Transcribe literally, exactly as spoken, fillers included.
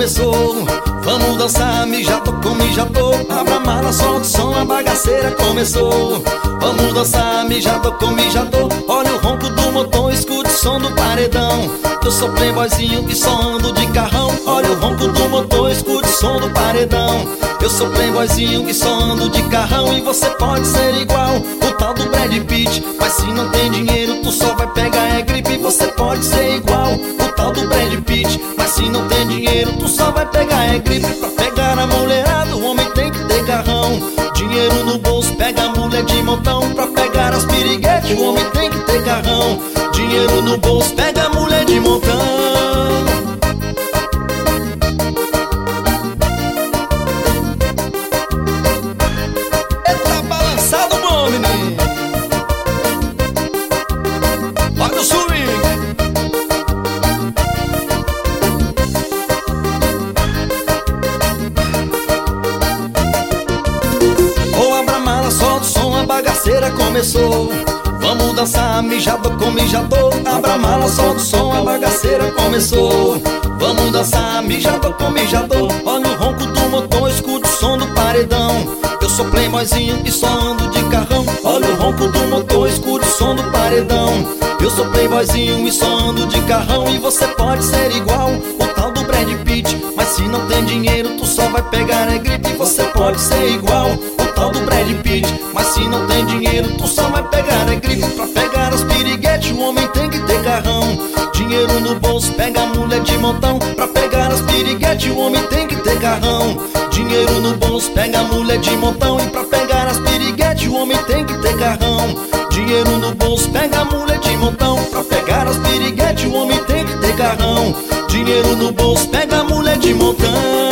começou. Vamos dançar, mijador com mijador. Abra a mala, solta o som, a bagaceira começou. Vamos dançar, mijador com mijador. Olha o ronco do motor, escute o som do paredão. Eu sou playboyzinho e só ando de carrão. Olha o ronco do motor, escute o som do paredão. Eu sou playboyzinho e só ando de carrão. E você pode ser igual o tal do Brad Pitt, mas se não tem dinheiro tu só vai pegar é gripe. Você pode ser igual o tal do Brad Pitt, mas se não tem dinheiro tu só vai pegar é gripe. Pra pegar a mulherada o homem tem que ter carrão. Dinheiro no bolso, pega a mulher de montão. Pra pegar as piriguetes o homem tem que ter carrão. Dinheiro no bolso, pega a mulher de montão. Olha o swing. Ou abra a mala, solta o som, a bagaceira começou. Vamos dançar, mijador com mijador. Abra a mala, solta o som, a bagaceira começou. Vamos dançar, mijador com mijador. Olha o ronco do motor, escute o som do paredão. Eu sou playboyzinho e só ando de carrão. Olha o ronco do motor, escute o som do paredão. Eu sou playboyzinho e só ando de carrão. E você pode ser igual o tal do Brad Pitt, mas se não tem dinheiro tu só vai pegar é gripe. Você pode ser igual o tal do Brad Pitt, mas se não tem dinheiro tu só vai pegar é gripe. Pra pegar as piriguetes o homem tem que ter carrão. Dinheiro no bolso, pega a mulher de montão. Pra pegar as piriguetes o homem tem que ter carrão. Dinheiro no bolso, pega a mulher de montão. E pra pegar as piriguetes o homem tem que ter carrão. Dinheiro no bolso, pega a mulher de montão. Pra pegar as piriguetes o homem tem que ter carrão. Dinheiro no bolso, pega a mulher de montão.